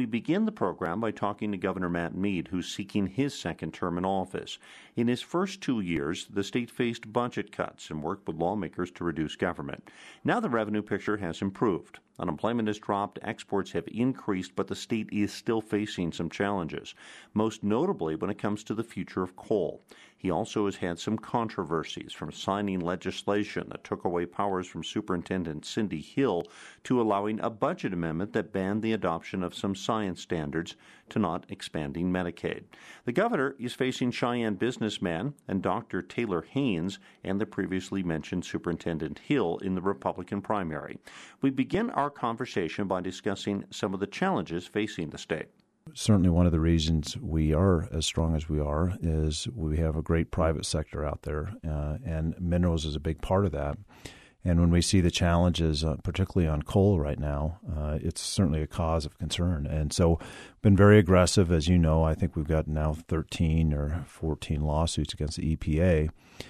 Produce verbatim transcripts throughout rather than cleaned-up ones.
we begin the program by talking to Governor Matt Mead, who's seeking his second term in office. In his first two years, the state faced budget cuts and worked with lawmakers to reduce government. Now the revenue picture has improved. Unemployment has dropped, exports have increased, but the state is still facing some challenges, most notably when it comes to the future of coal. He also has had some controversies, from signing legislation that took away powers from Superintendent Cindy Hill to allowing a budget amendment that banned the adoption of some science standards to not expanding Medicaid. The governor is facing Cheyenne businessman and Doctor Taylor Haynes and the previously mentioned Superintendent Hill in the Republican primary. We begin our conversation by discussing some of the challenges facing the state. Certainly one of the reasons we are as strong as we are is we have a great private sector out there, uh, and minerals is a big part of that. And when we see the challenges, uh, particularly on coal right now, uh, it's certainly a cause of concern. And so been very aggressive. As you know, I think we've got now thirteen or fourteen lawsuits against the E P A.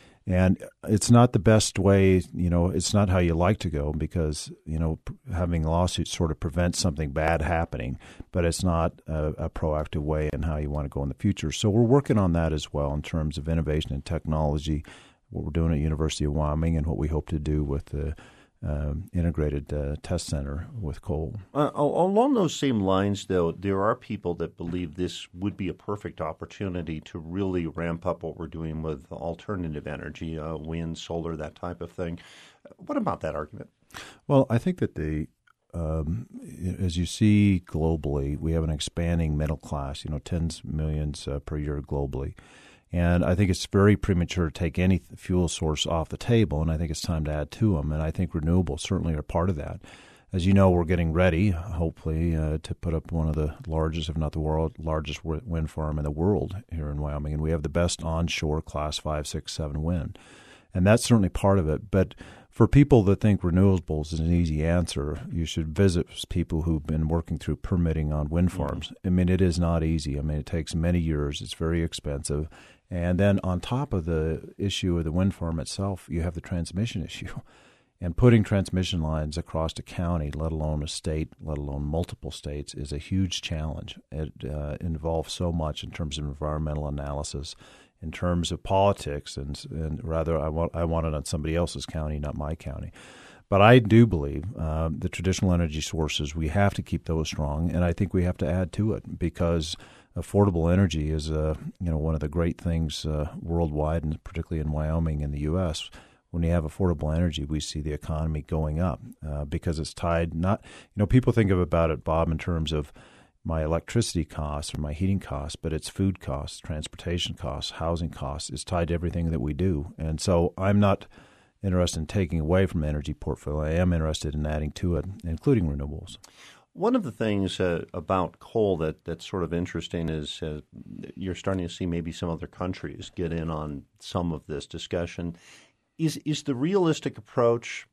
And it's not the best way, you know, it's not how you like to go because, you know, having lawsuits sort of prevents something bad happening, but it's not a, a proactive way in how you want to go in the future. So we're working on that as well in terms of innovation and technology, what we're doing at University of Wyoming and what we hope to do with the um, integrated uh, test center with coal. Uh, along those same lines, though, there are people that believe this would be a perfect opportunity to really ramp up what we're doing with alternative energy, uh, wind, solar, that type of thing. What about that argument? Well, I think that the um, as you see globally, we have an expanding middle class, you know, tens of millions uh, per year globally. And I think it's very premature to take any fuel source off the table, and I think it's time to add to them. And I think renewables certainly are part of that. As you know, we're getting ready, hopefully, uh, to put up one of the largest, if not the world largest wind farm in the world here in Wyoming. And we have the best onshore class five, six, seven wind. And that's certainly part of it. But for people that think renewables is an easy answer, you should visit people who've been working through permitting on wind farms. Mm-hmm. I mean, it is not easy. I mean, it takes many years. It's very expensive. And then on top of the issue of the wind farm itself, you have the transmission issue. And putting transmission lines across a county, let alone a state, let alone multiple states, is a huge challenge. It uh, involves so much in terms of environmental analysis, in terms of politics, and, and rather I want I want it on somebody else's county, not my county. But I do believe uh, the traditional energy sources, we have to keep those strong, and I think we have to add to it because affordable energy is uh, you know one of the great things uh, worldwide, and particularly in Wyoming and the U S. When you have affordable energy, we see the economy going up uh, because it's tied not you know people think of about it, Bob, in terms of my electricity costs or my heating costs, but it's food costs, transportation costs, housing costs. It's tied to everything that we do, and so I'm not interested in taking away from the energy portfolio. I am interested in adding to it, including renewables. One of the things uh, about coal that, that's sort of interesting is uh, you're starting to see maybe some other countries get in on some of this discussion. Is is the realistic approach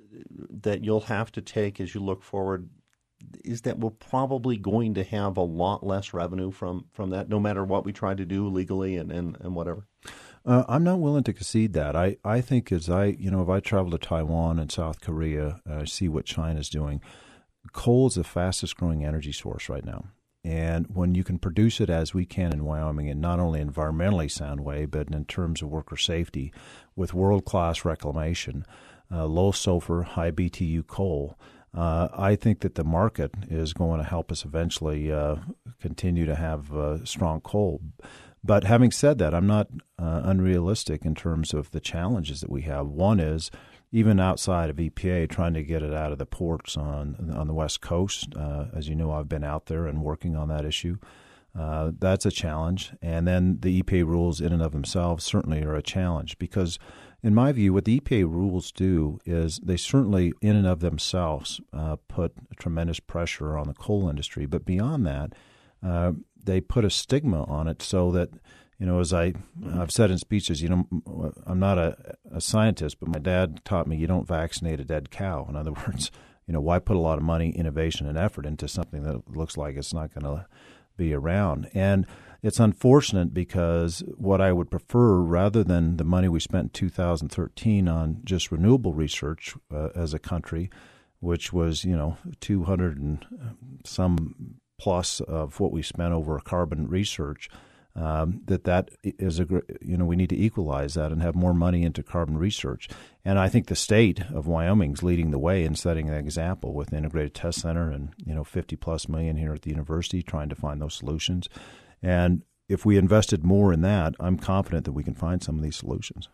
that you'll have to take as you look forward, is that we're probably going to have a lot less revenue from, from that, no matter what we try to do legally and, and, and whatever? Uh, I'm not willing to concede that. I, I think as I, you know, if I travel to Taiwan and South Korea, I uh, see what China's doing. Coal is the fastest growing energy source right now. And when you can produce it as we can in Wyoming in not only an environmentally sound way, but in terms of worker safety with world-class reclamation, uh, low sulfur, high B T U coal, uh, I think that the market is going to help us eventually uh, continue to have uh, strong coal. But having said that, I'm not uh, unrealistic in terms of the challenges that we have. One is, even outside of E P A, trying to get it out of the ports on on the West Coast. Uh, as you know, I've been out there and working on that issue. Uh, that's a challenge. And then the E P A rules in and of themselves certainly are a challenge because, in my view, what the E P A rules do is they certainly in and of themselves uh, put tremendous pressure on the coal industry. But beyond that, uh, they put a stigma on it so that, you know, as I, I've said in speeches, you know, I'm not a, a scientist, but my dad taught me you don't vaccinate a dead cow. In other words, you know, why put a lot of money, innovation, and effort into something that looks like it's not going to be around? And it's unfortunate because what I would prefer, rather than the money we spent in two thousand thirteen on just renewable research uh, as a country, which was, you know, two hundred and some plus of what we spent over carbon research, um, that that is a you know we need to equalize that and have more money into carbon research. And I think the state of Wyoming is leading the way in setting an example with the Integrated Test Center and you know fifty plus million here at the university trying to find those solutions. And if we invested more in that, I'm confident that we can find some of these solutions.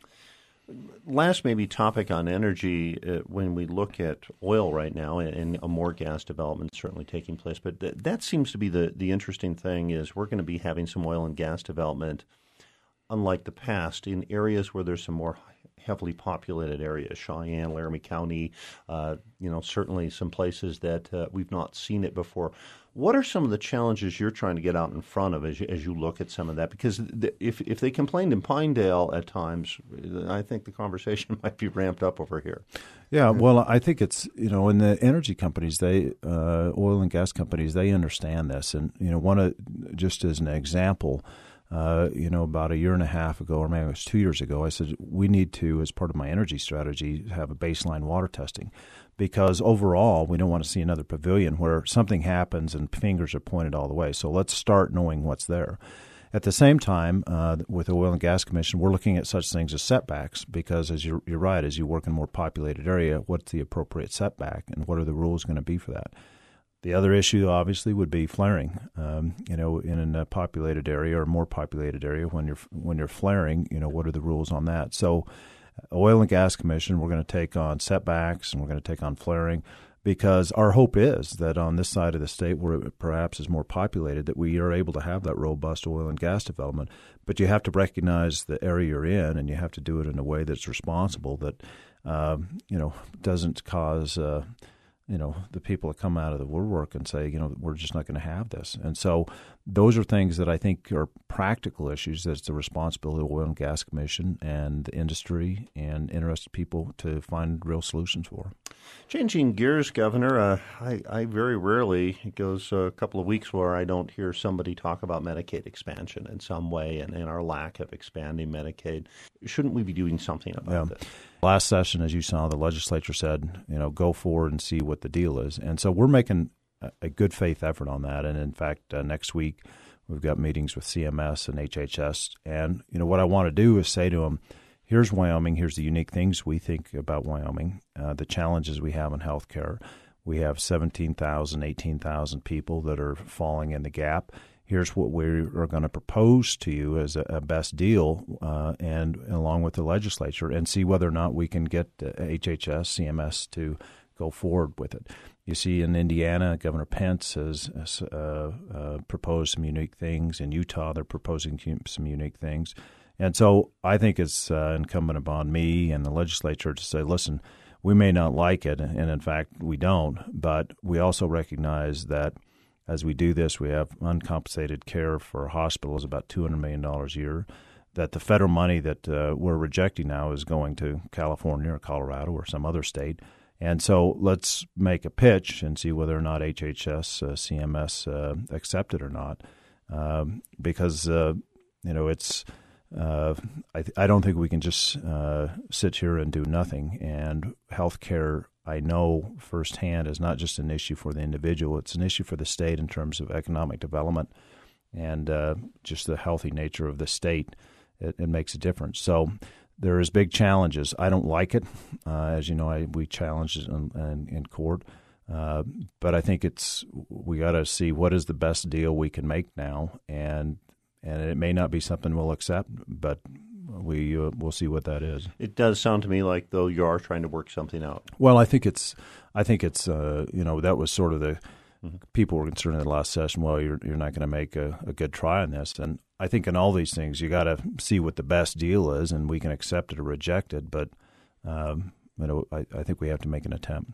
Last maybe topic on energy, uh, when we look at oil right now and, and a more gas development certainly taking place, but th- that seems to be the, the interesting thing is we're going to be having some oil and gas development, unlike the past, in areas where there's some more heavily populated areas, Cheyenne, Laramie County, uh, you know, certainly some places that uh, we've not seen it before. What are some of the challenges you're trying to get out in front of as you, as you look at some of that? Because the, if if they complained in Pinedale at times, I think the conversation might be ramped up over here. Yeah, well, I think it's, you know, in the energy companies, they uh, oil and gas companies, they understand this. And, you know, one of, just as an example, Uh, you know, about a year and a half ago, or maybe it was two years ago, I said, we need to, as part of my energy strategy, have a baseline water testing. Because overall, we don't want to see another pavilion where something happens and fingers are pointed all the way. So let's start knowing what's there. At the same time, uh, with the Oil and Gas Commission, we're looking at such things as setbacks because, as you're, you're right, as you work in a more populated area, what's the appropriate setback and what are the rules going to be for that? The other issue, obviously, would be flaring. Um, you know, in a populated area or more populated area, when you're when you're flaring, you know, what are the rules on that? So, Oil and Gas Commission, we're going to take on setbacks and we're going to take on flaring, because our hope is that on this side of the state, where it perhaps is more populated, that we are able to have that robust oil and gas development. But you have to recognize the area you're in, and you have to do it in a way that's responsible, that um, you know doesn't cause. Uh, you know, the people that come out of the woodwork and say, you know, we're just not going to have this. And so those are things that I think are practical issues that's the responsibility of the Oil and Gas Commission and the industry and interested people to find real solutions for. Changing gears, Governor, uh, I, I very rarely, it goes a couple of weeks where I don't hear somebody talk about Medicaid expansion in some way and, and our lack of expanding Medicaid. Shouldn't we be doing something about yeah. this? Last session, as you saw, the legislature said, you know, go forward and see what the deal is. And so we're making a, a good faith effort on that. And in fact, uh, next week, we've got meetings with C M S and H H S. And, you know, what I want to do is say to them, here's Wyoming, here's the unique things we think about Wyoming, uh, the challenges we have in health care. We have seventeen thousand, eighteen thousand people that are falling in the gap. Here's what we are going to propose to you as a, a best deal, uh, and along with the legislature, and see whether or not we can get uh, H H S, C M S to go forward with it. You see, in Indiana, Governor Pence has, has uh, uh, proposed some unique things. In Utah, they're proposing some unique things. And so I think it's uh, incumbent upon me and the legislature to say, listen, we may not like it, and in fact, we don't, but we also recognize that as we do this, we have uncompensated care for hospitals, about two hundred million dollars a year, that the federal money that uh, we're rejecting now is going to California or Colorado or some other state. And so let's make a pitch and see whether or not H H S, uh, C M S uh, accept it or not, um, because, uh, you know, it's uh, I, th- I don't think we can just uh, sit here and do nothing. And health care, I know firsthand, is not just an issue for the individual. It's an issue for the state in terms of economic development and uh, just the healthy nature of the state. It, it makes a difference. So there is big challenges. I don't like it. Uh, as you know, I, we challenged it in, in, in court. Uh, but I think it's we got to see what is the best deal we can make now. And and it may not be something we'll accept, but we uh, we'll see what that is. It does sound to me like, though, you are trying to work something out. Well, I think it's I think it's uh, you know, that was sort of the mm-hmm. people were concerned in the last session. Well, you're you're not going to make a, a good try on this, and I think in all these things you got to see what the best deal is, and we can accept it or reject it. But um, you know, I, I think we have to make an attempt.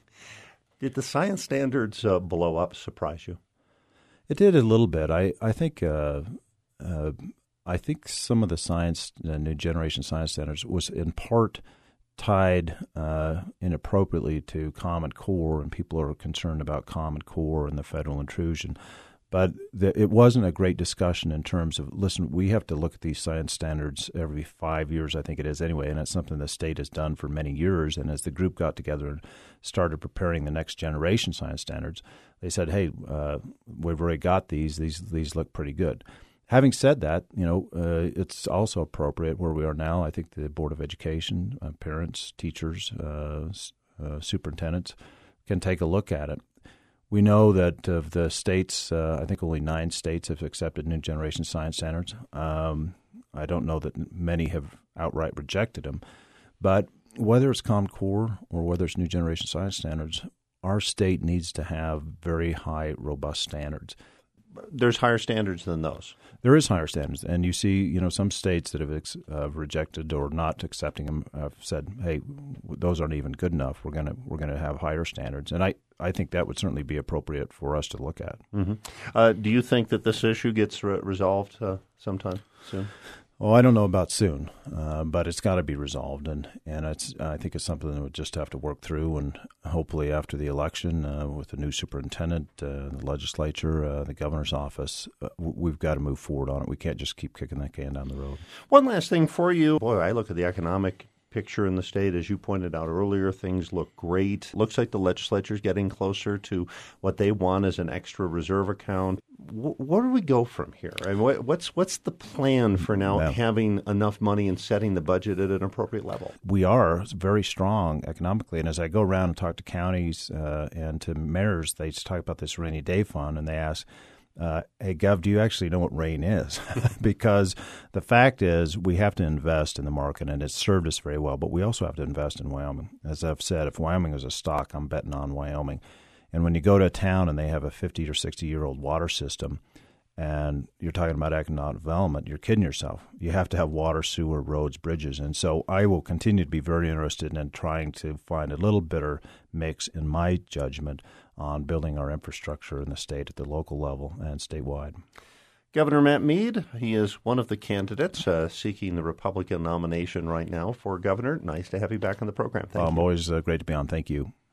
Did the science standards uh, blow up surprise you? It did a little bit. I I think. Uh, Uh, I think some of the science, uh, new generation science standards, was in part tied uh, inappropriately to Common Core, and people are concerned about Common Core and the federal intrusion. But the, it wasn't a great discussion in terms of, listen, we have to look at these science standards every five years, I think it is anyway, and it's something the state has done for many years. And as the group got together and started preparing the next generation science standards, they said, hey, uh, we've already got these. These these look pretty good. Having said that, you know, uh, it's also appropriate where we are now. I think the Board of Education, uh, parents, teachers, uh, uh, superintendents can take a look at it. We know that of the states, uh, I think only nine states have accepted new generation science standards. Um, I don't know that many have outright rejected them. But whether it's Common Core or whether it's new generation science standards, our state needs to have very high, robust standards. There's higher standards than those. There is higher standards, and you see, you know, some states that have ex- uh, rejected or not accepting them have said, "Hey, those aren't even good enough. We're gonna we're gonna have higher standards," and I, I think that would certainly be appropriate for us to look at. Mm-hmm. Uh, do you think that this issue gets re- resolved uh, sometime soon? Well, I don't know about soon, uh, but it's got to be resolved, and, and it's I think it's something that we'll just have to work through, and hopefully after the election, uh, with the new superintendent, uh, the legislature, uh, the governor's office, uh, we've got to move forward on it. We can't just keep kicking that can down the road. One last thing for you. Boy, I look at the economic picture in the state. As you pointed out earlier, things look great. Looks like the legislature's getting closer to what they want as an extra reserve account. W- where do we go from here? I mean, what, what's what's the plan for now well, having enough money and setting the budget at an appropriate level? We are very strong economically, and as I go around and talk to counties uh, and to mayors, they talk about this rainy day fund, and they ask, Uh, hey, Gov, do you actually know what rain is? Because the fact is we have to invest in the market, and it's served us very well, but we also have to invest in Wyoming. As I've said, if Wyoming is a stock, I'm betting on Wyoming. And when you go to a town and they have a fifty or sixty-year-old water system and you're talking about economic development, you're kidding yourself. You have to have water, sewer, roads, bridges. And so I will continue to be very interested in trying to find a little better mix, in my judgment, on building our infrastructure in the state at the local level and statewide. Governor Matt Mead, he is one of the candidates uh, seeking the Republican nomination right now for governor. Nice to have you back on the program. Thank um, you. Always uh, great to be on. Thank you.